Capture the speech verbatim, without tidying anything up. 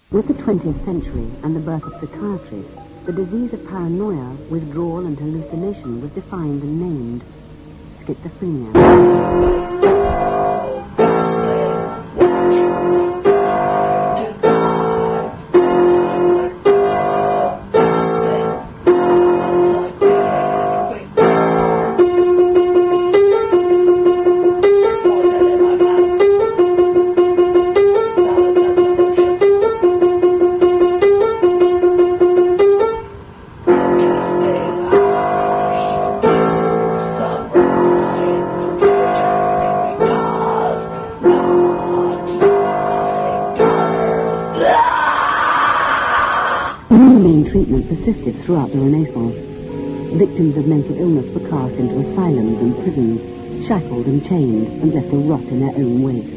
With the twentieth century and the birth of psychiatry, the disease of paranoia, withdrawal and hallucination was defined and named schizophrenia. Inhumane treatment persisted throughout the Renaissance. Victims of mental illness were cast into asylums and prisons, shackled and chained, and left to rot in their own waste.